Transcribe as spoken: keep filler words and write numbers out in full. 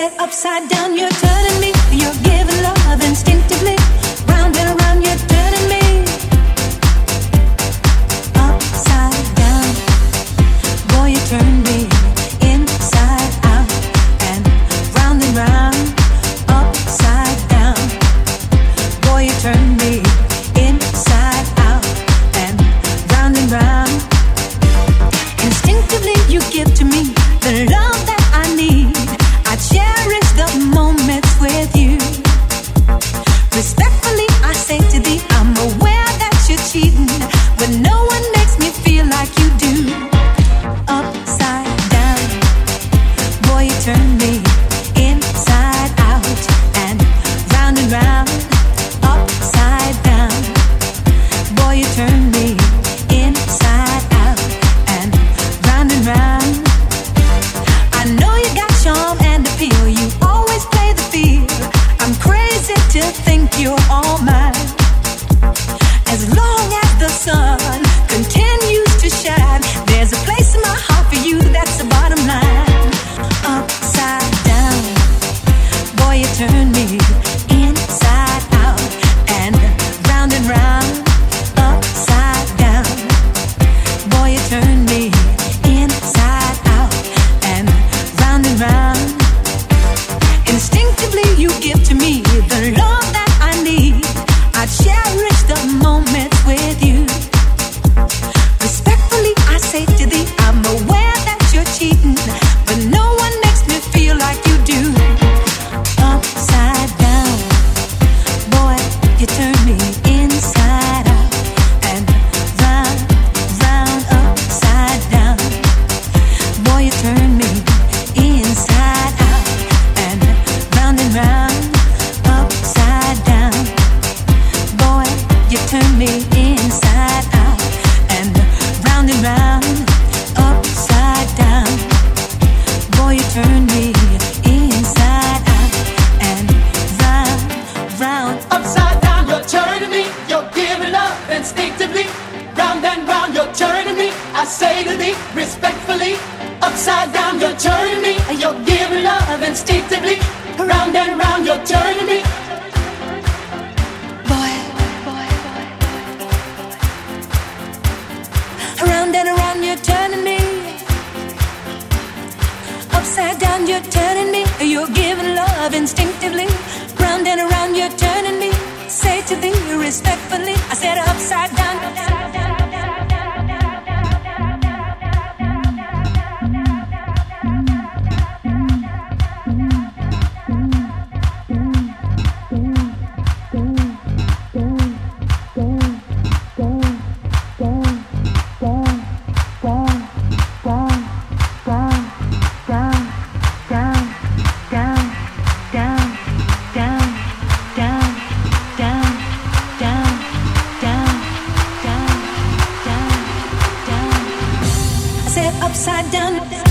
said upside down, you're turning me. You're giving love instinctively. Round and around, you're turning me. Upside down, boy, you turn me. Inside out and round and round. Upside down, boy, you turn me. Inside out and round and round. Instinctively, you give to me the love that I need. I cherish the moments with you. Respectfully, I say to thee, I'm aware that you're cheating, but no one makes me feel like you do. Upside down, boy, you turn me. Inside out and round and round. Upside down, boy, you turn me. Inside out and round and round. I know you got charm and appeal. You always play the field. I'm crazy to think you're all mine. As long as the sun continues to shine, there's a place in my heart for you. That's the bottom line. Upside down, boy, you turn me. Inside out and round and round. Upside down, boy, you turn me. Inside out and round and round. Instinctively, you give to me the love that I need. I cherish the moments with you. Respectfully, I say to thee, I'm aware that you're cheating, but no one makes me feel like you do. Upside down, boy, you turn me. Inside out and round, round. Upside down, boy, you turn me. Inside out and round and round. Upside down, boy, you turn me. Inside out and round and round. Upside down, boy, you turn me. Inside out and round, round. Upside down, you're turning me. You're giving love instinctively. Round and round, you're turning me. I say to thee, respectfully. Upside down, you're turning me. You're giving love instinctively. Round and round, you're turning me. Boy, boy, boy. Around and around, you're turning me. Upside down, you're turning me. You're giving love instinctively. Round and around, you're turning me. Say to thee respectfully, I said upside down. Upside down.